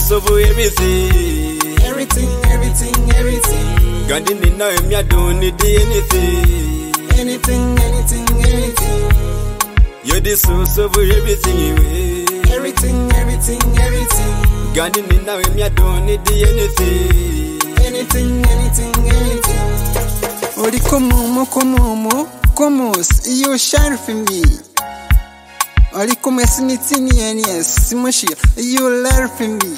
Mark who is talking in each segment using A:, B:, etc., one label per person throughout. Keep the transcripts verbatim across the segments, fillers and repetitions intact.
A: source of everything.
B: Everything, everything, everything.
A: God didn't know him, you don't need anything.
B: Anything, anything, anything.
A: You're the source of everything.
B: Everything, everything, everything.
A: God didn't know him, you don't need anything.
B: Anything, anything, anything. Ori como, como, como, you shine for me. Ori como sinitini and yes, Simoshi, you learn for me.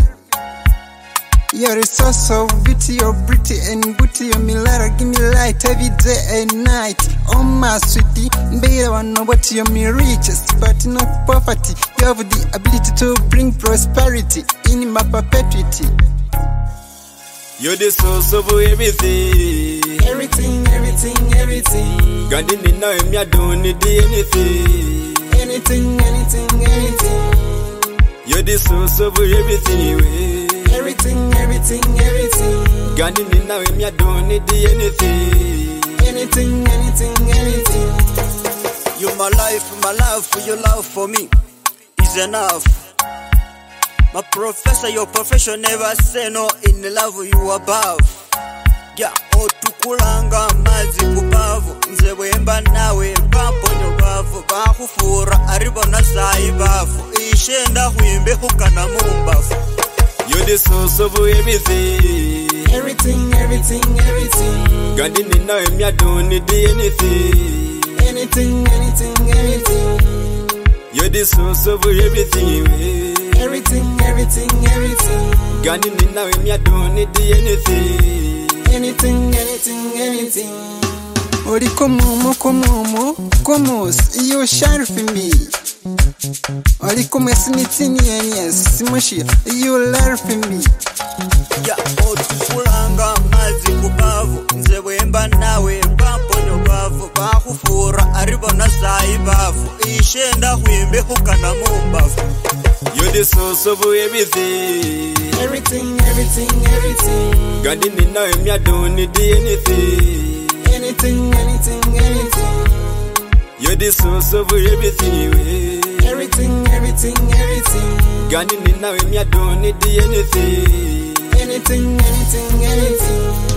B: You're a source of beauty, you're pretty and booty, you're me light, give me light every day and night. Oh my sweetie, baby, I know what you're me richest, but not poverty. You have the ability to bring prosperity in my perpetuity.
A: You're the source of everything.
B: Everything, everything, everything.
A: God didn't know him, you don't need anything.
B: Anything, anything, anything.
A: You're the source of everything.
B: Everything, everything, everything.
A: God didn't know him, you don't need anything.
B: Anything, anything, anything.
C: You're my life, my love, your love for me is enough. My professor, your profession never say no in the love you above. Yeah, otukulanga mazi kubavu nze wemba nawe mpamponyo bavu bahufura aribona saibavu ishenda huimbe hukana mumbavu.
A: You're the source of everything.
B: Everything, everything, everything.
A: God didn't know him, you don't need anything.
B: Anything, anything, anything.
A: You're the source of everything.
B: Everything, everything, everything.
A: God didn't know him, you don't need anything.
B: Anything, anything, anything. Ori como, como, como, you shine for me. Ori como sinitini and yes, Simoshi, you learn for me.
C: Yeah, otukulanga mazi kubavu nze wemba nawe mpamponyo bavu bahufura aribona saibavu ishenda huimbe hukana mumbavu.
A: You're the source of everything.
B: Everything, everything, everything.
A: God didn't know him, you don't need anything.
B: Anything, anything, anything.
A: You're the source of everything.
B: Everything, everything, everything.
A: God didn't know him, you don't need anything.
B: Anything, anything, anything.